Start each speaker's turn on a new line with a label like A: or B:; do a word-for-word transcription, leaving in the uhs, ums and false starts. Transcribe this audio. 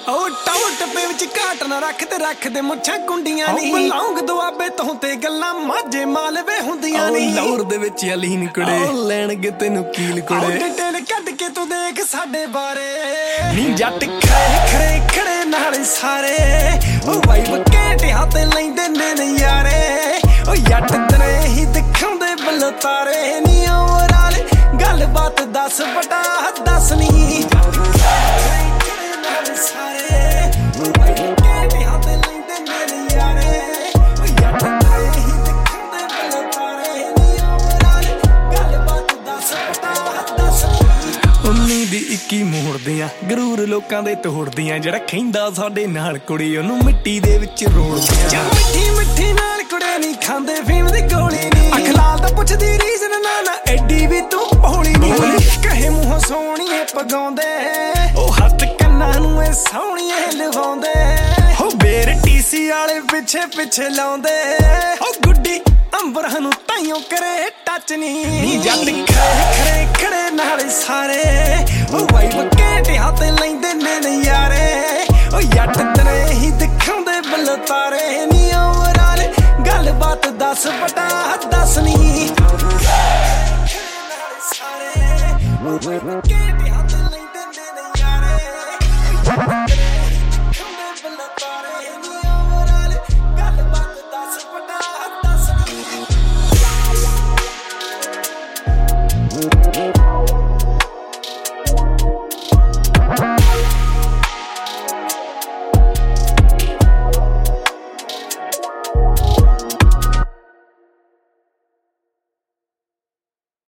A: ਉਹ ਟੌਟ ਪੇ ਵਿੱਚ ਘਾਟ ਨਾ ਰੱਖਦੇ ਰੱਖਦੇ ਮੁੱਛਾਂ ਕੁੰਡੀਆਂ ਨਹੀਂ ਬਲੌਂਗ ਦੁਆਬੇ ਤੋਂ ਤੇ ਗੱਲਾਂ ਮਾਝੇ ਮਾਲਵੇ ਹੁੰਦੀਆਂ ਨਹੀਂ ਲੌਰ ਦੇ ਵਿੱਚ ਅਲੀਨ ਕੁੜੇ ਲੈਣਗੇ ਤੈਨੂੰ ਕੀਲ ਕੁੜੇ ਡਿਟੇਲ ਕੱਢ ਕੇ ਤੂੰ ਦੇਖ ਸਾਡੇ ਬਾਰੇ ਨੀ ਜੱਟ ਖੜੇ ਖੜੇ ਖੜੇ ਨਾਲ ਸਾਰੇ ਉਹ ਵਾਈ ਵਕੇਟਿਆਂ ਤੇ ਲੈਂਦੇ ਨੇ ਨਜ਼ਾਰੇ ਉਹ ਜੱਟ ਤਨੇ ਹੀ ਦਿਖਾਉਂਦੇ ਬੱਲ ਤਾਰੇ ਨੀ ਓਵਰਾਲ ਗੱਲ ਬਾਤ ਦੱਸ ਬਟਾ ਦੱਸ ਨੀ ਉਨੀ ਦੀ ਇੱਕੀ ਮੋੜਦੀਆਂ ਗਰੂਰ ਲੋਕਾਂ ਦੇ ਤੋੜਦੀਆਂ ਜਿਹੜਾ ਖੈਂਦਾ ਸਾਡੇ ਨਾਲ ਕੁੜੀ ਉਹਨੂੰ ਮਿੱਟੀ ਦੇ ਵਿੱਚ ਰੋੜਦੀਆਂ ਮਿੱਠੀ ਮਿੱਠੀ ਨਾਲ ਕੁੜੇ ਨਹੀਂ ਖਾਂਦੇ ਫੀਮ ਦੀ ਗੋਲੀ ਨਹੀਂ ਅਖਲਾਲ ਤਾਂ ਪੁੱਛਦੀ ਰੀਜ਼ਨ ਨਾ ਨਾ ਐਡੀ ਵੀ ਤੂੰ ਭੋਲੀ ਨਹੀਂ ਕਹੇ ਮੂੰਹੋਂ ਸੋਹਣੀਏ ਪਗਾਉਂਦੇ ਉਹ ਹੱਥ ਕੰਨਾਂ ਨੂੰ ਇਹ ਸੋਹਣੀਏ ਲਵਾਉਂਦੇ ਹੋ ਬੇਰ ਟੀਸੀ ਵਾਲੇ ਪਿੱਛੇ ਪਿੱਛੇ ਲਾਉਂਦੇ ਉਹ ਗੁੱਡੀ ਅੰਬਰਾਂ ਨੂੰ ਤਾਈਓ ਕਰੇ ਟੱਚ ਨਹੀਂ ਜੱਟ ਖੜੇ ਖੜੇ ਖੜੇ ਨਾਲ ਸਾਰੇ ਉਹ ਵਾਈ ਵਕੇਟਿਆਂ ਤੇ ਲੈਂਦੇ ਨੇ ਨਜ਼ਾਰੇ ਉਹ ਜੱਟ ਤਨੇ ਹੀ ਦਿਖਾਉਂਦੇ ਬੱਲ ਤਾਰੇ ਨੀ ਓਵਰਾਲ ਗੱਲ ਬਾਤ ਦੱਸ ਬਟਾ